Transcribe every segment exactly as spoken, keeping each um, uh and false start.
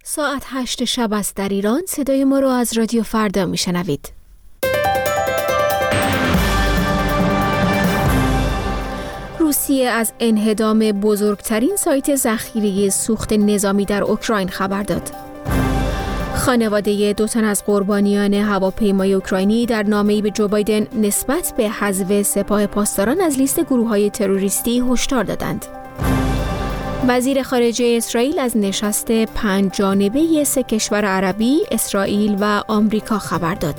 ساعت هشت شب است در ایران. صدای ما رو از رادیو فردا میشنوید. روسیه از انهدام بزرگترین سایت ذخیره سوخت نظامی در اوکراین خبر داد. خانواده دو تن از قربانیان هواپیمای اوکراینی در نامه‌ای به جو بایدن نسبت به حذف سپاه پاسداران از لیست گروه‌های تروریستی هشدار دادند. وزیر خارجه اسرائیل از نشست پنج جانبه سه کشور عربی، اسرائیل و آمریکا خبر داد.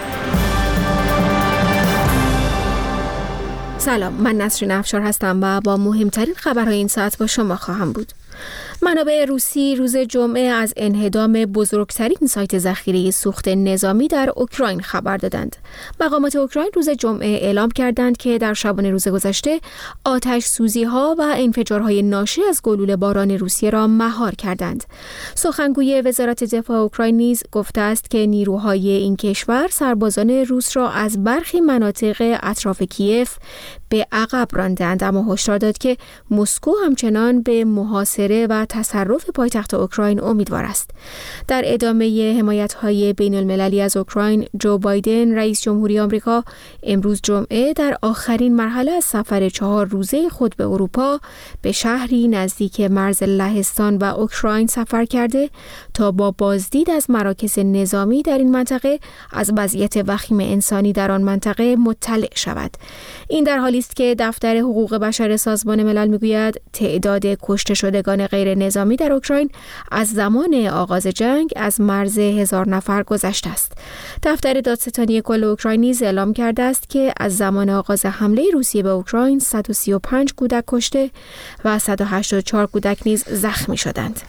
سلام، من نسرین افشار هستم و با مهمترین خبرهای این ساعت با شما خواهم بود. منابع روسی روز جمعه از انهدام بزرگترین سایت ذخیره سوخت نظامی در اوکراین خبر دادند. مقامات اوکراین روز جمعه اعلام کردند که در شبانه روز گذشته آتش سوزی ها و انفجارهای ناشی از گلوله باران روسیه را مهار کردند. سخنگوی وزارت دفاع اوکراین نیز گفته است که نیروهای این کشور سربازان روس را از برخی مناطق اطراف کیف به عقب راندند، اما هشدار داد که مسکو همچنان به محاصره و تصرف پایتخت اوکراین امیدوار است. در ادامه حمایت‌های بین‌المللی از اوکراین، جو بایدن رئیس جمهوری آمریکا امروز جمعه در آخرین مرحله از سفر چهار روزه خود به اروپا به شهری نزدیک مرز لهستان و اوکراین سفر کرده تا با بازدید از مراکز نظامی در این منطقه از وضعیت وخیم انسانی در آن منطقه مطلع شود. این در حالی است که دفتر حقوق بشر سازمان ملل میگوید تعداد کشته شدگان غیر نظامی در اوکراین از زمان آغاز جنگ از مرز هزار نفر گذشته است. دفتر دادستانی کل اوکراین نیز اعلام کرده است که از زمان آغاز حمله روسیه به اوکراین صد و سی و پنج کودک کشته و صد و هشتاد و چهار کودک نیز زخمی شدند.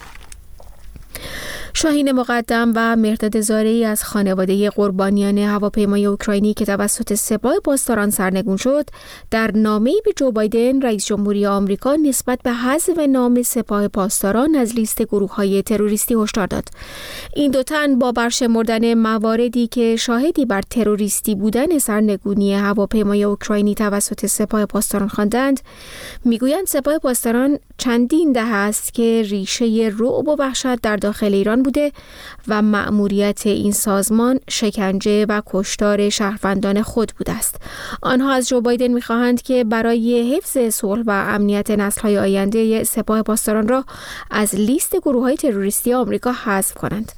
شاهین مقدم و مهرداد زارعی از خانواده قربانیان هواپیمای اوکراینی که توسط سپاه پاسداران سرنگون شد در نامه‌ای به جو بایدن رئیس جمهوری آمریکا نسبت به حذف نام سپاه پاسداران از لیست گروه‌های تروریستی هشدار داد. این دو تن با برشمردن مواردی که شاهدی بر تروریستی بودن سرنگونی هواپیمای اوکراینی توسط سپاه پاسداران خواندند، میگویند سپاه پاسداران چندین دهه است که ریشه رعب و وحشت در داخل ایران بوده و مأموریت این سازمان شکنجه و کشتار شهروندان خود بوده است. آنها از جو بایدن می‌خواهند که برای حفظ صلح و امنیت نسل‌های آینده سپاه پاسداران را از لیست گروه‌های تروریستی آمریکا حذف کنند.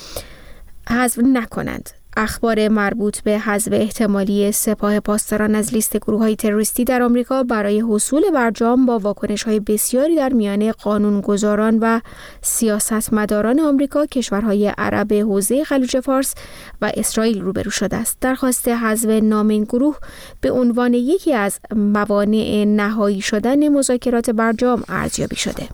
حذف نکنند. اخبار مربوط به حذف احتمالی سپاه پاسداران از لیست گروه‌های تروریستی در آمریکا برای حصول برجام با واکنش‌های بسیاری در میان قانونگذاران و سیاستمداران آمریکا، کشورهای عرب حوزه خلیج فارس و اسرائیل روبرو شده است. درخواست حذف نام این گروه به عنوان یکی از موانع نهایی شدن مذاکرات برجام ارزیابی شده.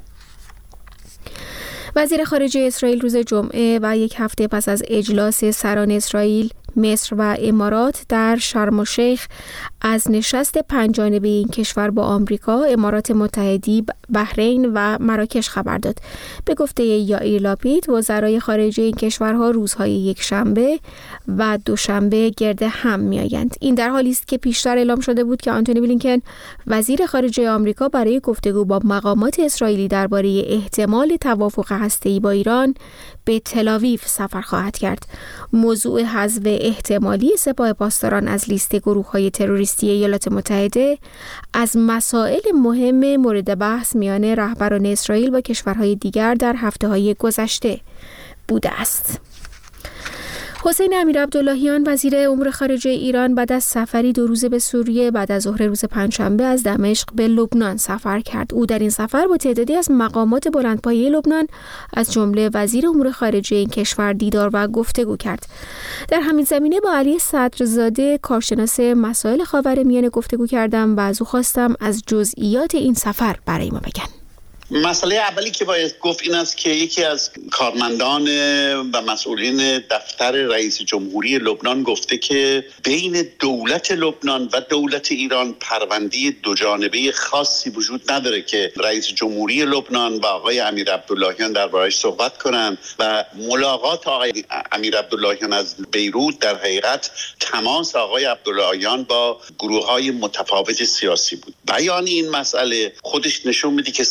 وزیر خارجه اسرائیل روز جمعه و یک هفته پس از اجلاس سران اسرائیل، مصر و امارات در شرم الشیخ از نشست پنج جانبه این کشور با آمریکا، امارات متحده، بحرین و مراکش خبر داد. به گفته یائیر لاپید، وزرای خارجه این کشورها روزهای یک شنبه و دوشنبه گرد هم میآیند. این در حالی است که پیشتر اعلام شده بود که آنتونی بلینکن وزیر خارجه آمریکا برای گفتگو با مقامات اسرائیلی درباره احتمال توافق هسته‌ای با ایران به تل‌آویو سفر خواهد کرد. موضوع حذف احتمالی سپاه پاسداران از لیست گروه‌های تروریستی ایالات متحده از مسائل مهم مورد بحث میان رهبران اسرائیل و کشورهای دیگر در هفته‌های گذشته بوده است. حسین امیرعبداللهیان وزیر امور خارجه ایران بعد از سفری دو روزه به سوریه بعد از ظهر روز پنجشنبه از دمشق به لبنان سفر کرد. او در این سفر با تعدادی از مقامات بلندپایه لبنان از جمله وزیر امور خارجه این کشور دیدار و گفتگو کرد. در همین زمینه با علی صدرزاده کارشناس مسائل خاورمیانه گفتگو کردم و از او خواستم از جزئیات این سفر برای ما بگن. مسئله اولی که باید گفت این است که یکی از کارمندان و مسئولین دفتر رئیس جمهوری لبنان گفته که بین دولت لبنان و دولت ایران پرونده دو جانبه خاصی وجود نداره که رئیس جمهوری لبنان و آقای امیرعبداللهیان درباره‌اش صحبت کنند و ملاقات آقای امیرعبداللهیان از بیروت در حقیقت تماس آقای عبداللهیان با گروه‌های متفاوت سیاسی بود. بیان این مسئله خودش نشون میده که سطح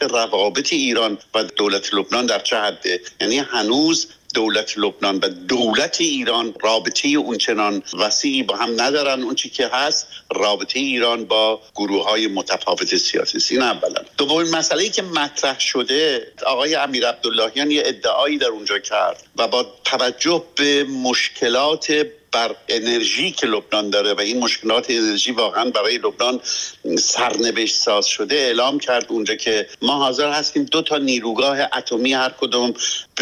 روابط ایران و دولت لبنان در چه حده. یعنی هنوز دولت لبنان و دولت ایران رابطه اونچنان وسیعی با هم ندارن. اون چی که هست رابطه ایران با گروه‌های متفاوت سیاسی. این اولا. دومین مسئله‌ای که مطرح شده، آقای امیر عبداللهیان یه ادعایی در اونجا کرد و با توجه به مشکلات بر انرژی که لبنان داره و این مشکلات انرژی واقعا برای لبنان سرنوشت ساز شده، اعلام کرد اونجا که ما حاضر هستیم دو تا نیروگاه اتمی هر کدوم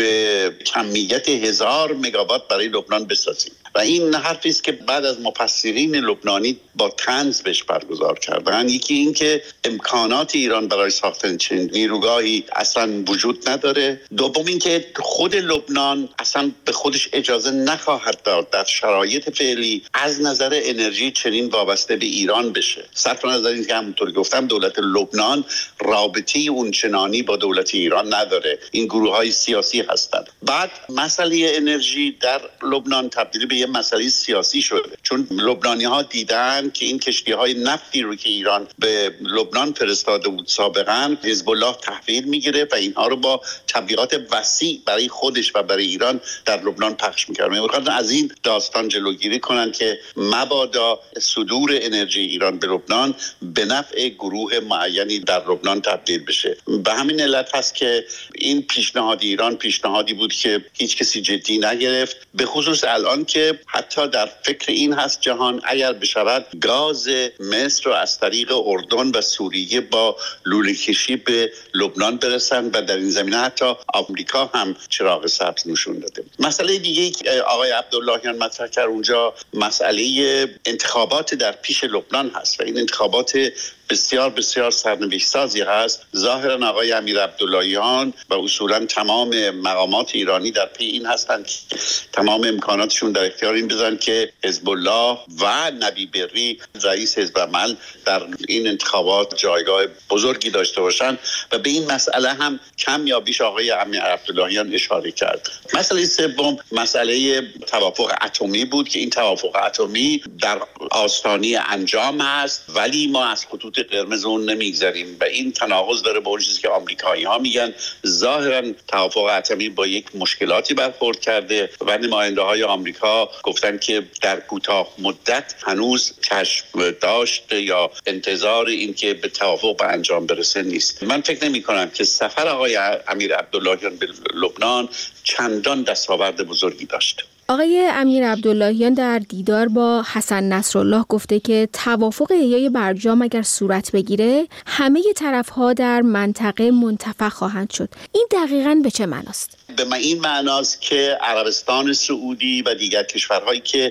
به کمیت هزار مگاوات برای لبنان بسازیم. و این حرفی است که بعد از مفسرین لبنانی با طنز بهش برگزار کردن. یکی این که امکانات ایران برای ساختن چنین نیروگاهی اصلا وجود نداره. دوم این که خود لبنان اصلا به خودش اجازه نخواهد داد در شرایط فعلی از نظر انرژی چنین وابسته به ایران بشه. صرف نظر این که همونطور گفتم دولت لبنان رابطه اونچنانی با دولت ایران نداره. این گروه‌های سیاسی هستند. بعد مسئله انرژی در لبنان تبدیل به یه مسئله سیاسی شده، چون لبنانی‌ها دیدن که این کشتی‌های نفتی رو که ایران به لبنان فرستاده بود سابقاً حزب الله تحویل می‌گیره و اینها رو با تبلیغات وسیع برای خودش و برای ایران در لبنان پخش می‌کنه. می‌خوان از این داستان جلوگیری کنن که مبادا صدور انرژی ایران به لبنان به نفع گروه معینی در لبنان تبدیل بشه. به همین علت هست که این پیشنهاد ایران پیشنهادی بود که هیچ کسی جدی نگرفت، به خصوص الان که حتی در فکر این هست جهان اگر بشود گاز مصر رو از طریق اردن و سوریه با لوله کشی به لبنان برسن و در این زمینه حتی آمریکا هم چراغ سبز نشون داده. مسئله دیگه که آقای عبداللهیان مطرح کرد اونجا مسئله انتخابات در پیش لبنان هست و این انتخابات بسیار بسیار سرنوشت سازی هست. ظاهرا آقای امیر عبداللهیان و اصولا تمام مقامات ایرانی در پی این هستند که تمام امکاناتشون در اختیار این بذارن که حزب الله و نبی بری رئیس حزب عمل در این انتخابات جایگاه بزرگی داشته باشن و به این مسئله هم کم یا بیش آقای امیر عبداللهیان اشاره کرد. مسئله سوم مسئله توافق اتمی بود که این توافق اتمی در آستانه انجام هست ولی ما از خطوط قرمز اون نمیگذریم و این تناقض داره با اون چیزی که آمریکایی‌ها میگن. ظاهرا توافق اتمی با یک مشکلاتی برخورد کرده و نماینده‌های آمریکا گفتن که در کوتاه مدت هنوز کشف داشت یا انتظار این که به توافق به انجام برسه نیست. من فکر نمی‌کنم که سفر آقای امیر عبداللهیان به لبنان چندان دستاورد بزرگی داشت. آقای امیر عبداللهیان در دیدار با حسن نصرالله گفته که توافق احیای برجام اگر صورت بگیره همه طرف‌ها در منطقه منتفع خواهند شد. این دقیقاً به چه معناست؟ به این معناست که عربستان سعودی و دیگر کشورهایی که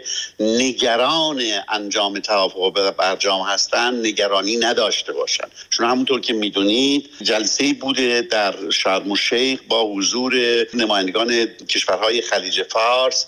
نگران انجام توافق برجام هستند نگرانی نداشته باشند. چون همونطور که میدونید جلسه‌ای بوده در شرم الشیخ با حضور نمایندگان کشورهای خلیج فارس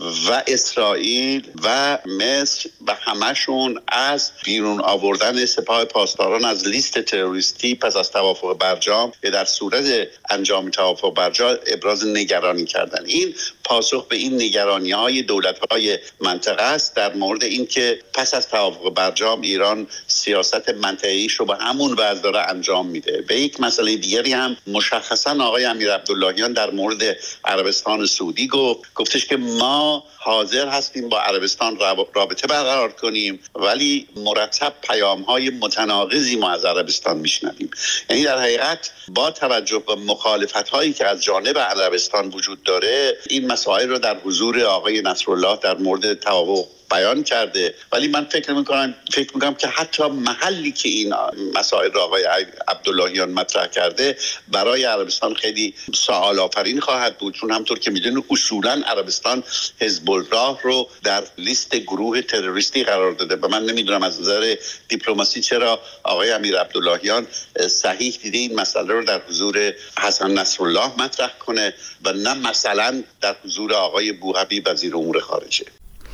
و اسرائیل و مصر و همشون از بیرون آوردن سپاه پاسداران از لیست تروریستی پس از توافق برجام که در صورت انجام توافق برجام ابراز نگرانی کردن. این پاسخ به این نگرانی‌های دولت‌های منطقه است در مورد اینکه پس از توافق برجام ایران سیاست منطقه‌ایش رو به همون وضع داره انجام میده. به یک مسئله دیگری هم مشخصا آقای امیر عبداللهیان در مورد عربستان سعودی گفت گفتش که ما حاضر هستیم با عربستان رابطه برقرار کنیم ولی مرتب پیام‌های متناقضی ما از عربستان میشنویم. یعنی در حقیقت با توجه به مخالفت‌هایی که از جانب عربستان وجود داره این مسائل رو در حضور آقای نصرالله در مورد توافق بیان کرده ولی من فکر می‌کنم فکر می‌کنم که حتی محلی که این مسائل را آقای عبداللهیان مطرح کرده برای عربستان خیلی سوال آفرین خواهد بود، چون همطور که می‌دونید اصولاً عربستان حزب الله رو در لیست گروه تروریستی قرار داده و من نمی‌دونم از نظر دیپلماسی چرا آقای امیر عبداللهیان صحیح دیده این مسئله رو در حضور حسن نصرالله مطرح کنه و نه مثلا در حضور آقای بوحبیب وزیر امور خارجه.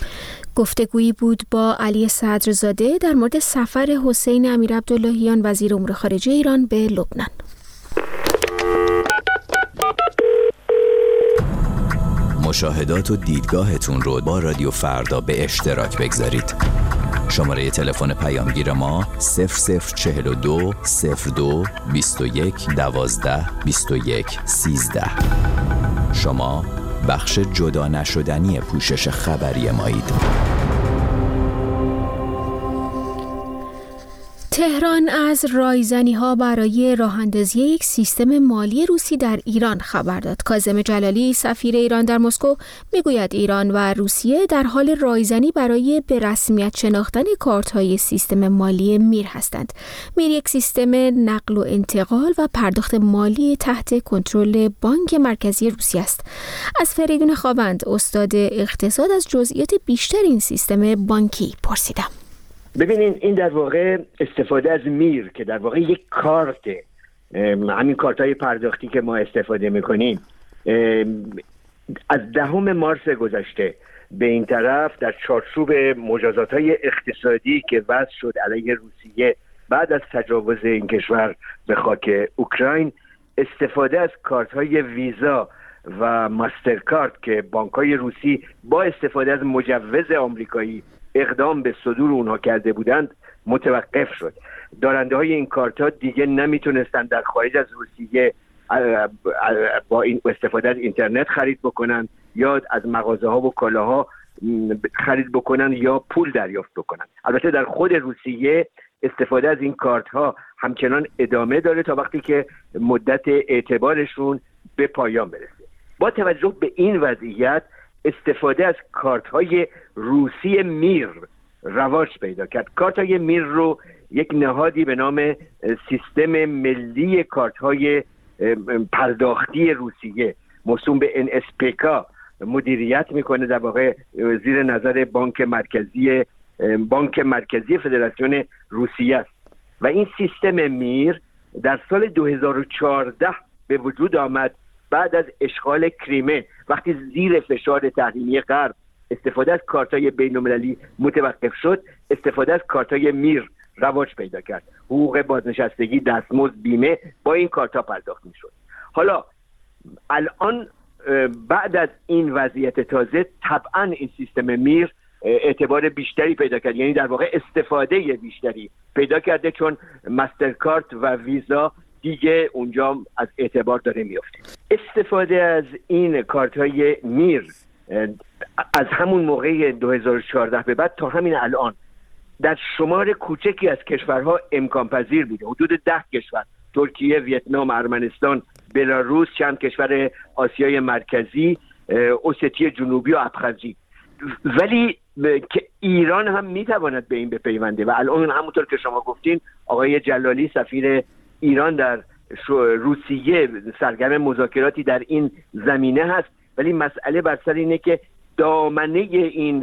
گفتگویی بود با علی صدرزاده در مورد سفر حسین امیر عبداللهیان وزیر امور خارجه ایران به لبنان. مشاهدات و دیدگاهتون رو با رادیو فردا به اشتراک بگذارید. شماره تلفن پیامگیر ما صفر صفر چهل و دو صفر دو بیست و یک دوازده بیست و یک سیزده. شما بخش جدا نشدنی پوشش خبری مایید. تهران از رایزنی‌ها برای راه‌اندازی یک سیستم مالی روسی در ایران خبر داد. کاظم جلالی سفیر ایران در مسکو میگوید ایران و روسیه در حال رایزنی برای به رسمیت شناختن کارت‌های سیستم مالی میر هستند. میر یک سیستم نقل و انتقال و پرداخت مالی تحت کنترل بانک مرکزی روسیه است. از فریدون خوابند استاد اقتصاد از جزئیات بیشتر این سیستم بانکی پرسیدم. ببینین این در واقع استفاده از میر که در واقع یک کارته، همین کارت‌های پرداختی که ما استفاده میکنیم، از دهم مارس گذشته به این طرف در چارچوب مجازات‌های اقتصادی که وضع شد علیه روسیه بعد از تجاوز این کشور به خاک اوکراین، استفاده از کارت‌های ویزا و ماسترکارد که بانک‌های روسی با استفاده از مجوز آمریکایی اقدام به صدور اونها کرده بودند متوقف شد. دارنده های این کارت ها دیگه نمیتونستند در خارج از روسیه با این استفاده از اینترنت خرید بکنن یا از مغازه ها و کالاها خرید بکنن یا پول دریافت بکنن. البته در خود روسیه استفاده از این کارت ها همچنان ادامه داره تا وقتی که مدت اعتبارشون به پایان برسه. با توجه به این وضعیت استفاده از کارت های روسی میر رواج پیدا کرد. کارت های میر رو یک نهادی به نام سیستم ملی کارت های پرداختی روسیه موسوم به ان اس پی کا مدیریت میکنه، در واقع زیر نظر بانک مرکزی بانک مرکزی فدراسیون روسیه است. و این سیستم میر در سال دو هزار و چهارده به وجود آمد بعد از اشغال کریمه، وقتی زیر فشار تحریمی غرب استفاده از کارت‌های بین‌المللی متوقف شد، استفاده از کارت‌های میر رواج پیدا کرد. حقوق بازنشستگی، دستمزد، بیمه با این کارت‌ها پرداخت می‌شد. حالا الان بعد از این وضعیت تازه طبعاً این سیستم میر اعتبار بیشتری پیدا کرد، یعنی در واقع استفاده بیشتری پیدا کرده چون ماسترکارد و ویزا دیگه اونجا از اعتبار داره میفته. استفاده از این کارت‌های میر از همون موقع دو هزار و چهارده به بعد تا همین الان در شمار کوچکی از کشورها امکان پذیر بوده. حدود ده کشور، ترکیه، ویتنام، ارمنستان، بلاروس، چند کشور آسیای مرکزی، اوستی جنوبی و ابخازی. ولی که ایران هم میتواند به این بپیونده و الان همونطور که شما گفتین آقای جلالی سفیر ایران در روسیه سرگرم مذاکراتی در این زمینه هست، ولی مسئله بر سر اینه که دامنه این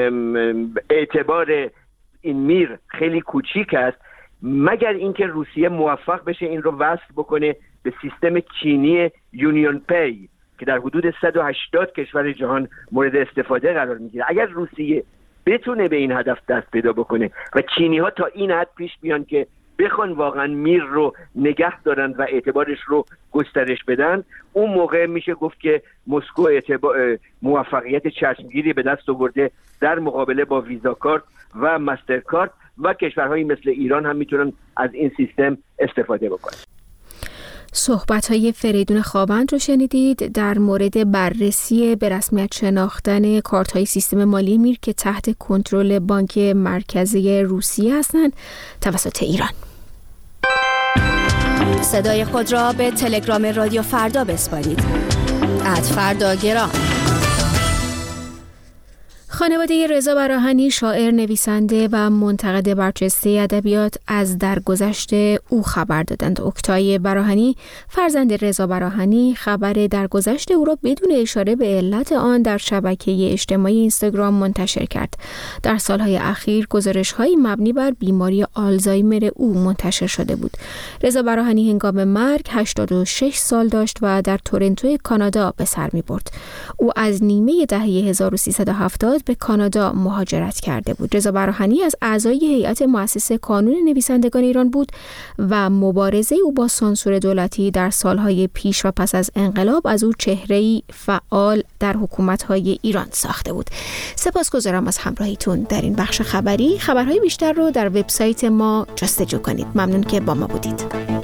اعتبار این میر خیلی کوچیک است، مگر اینکه روسیه موفق بشه این رو وصل بکنه به سیستم چینی یونیون پی که در حدود صد و هشتاد کشور جهان مورد استفاده قرار میگیره. اگر روسیه بتونه به این هدف دست پیدا بکنه و چینی ها تا این حد پیش بیان که بخوان واقعا میر رو نگه دارن و اعتبارش رو گسترش بدن، اون موقع میشه گفت که مسکو موفقیت چشمگیری به دست آورده در مقابله با ویزا کارت و ماسترکارد و کشورهایی مثل ایران هم میتونن از این سیستم استفاده بکنن. صحبت‌های فریدون خوابند رو شنیدید در مورد بررسی به رسمیت شناختن کارت‌های سیستم مالی میر که تحت کنترل بانک مرکزی روسیه هستند توسط ایران. صدای خود را به تلگرام رادیو فردا بسپارید. ات فردا گرام. خانواده رضا براهنی شاعر، نویسنده و منتقد برجسته ادبیات از درگذشت او خبر دادند. اکتای براهنی فرزند رضا براهنی خبر درگذشت او را بدون اشاره به علت آن در شبکه اجتماعی اینستاگرام منتشر کرد. در سالهای اخیر گزارش‌های مبنی بر بیماری آلزایمر او منتشر شده بود. رضا براهنی هنگام مرگ هشتاد و شش سال داشت و در تورنتو کانادا به سر می‌برد. او از نیمه دهه هزار و سیصد و هفتاد بعد به کانادا مهاجرت کرده بود. رضا براهنی از اعضای هیئت مؤسس کانون نویسندگان ایران بود و مبارزه او با سانسور دولتی در سالهای پیش و پس از انقلاب از او چهره‌ای فعال در حکومت‌های ایران ساخته بود. سپاسگزارم از همراهیتون در این بخش خبری. خبرهای بیشتر رو در وبسایت ما جستجو کنید. ممنون که با ما بودید.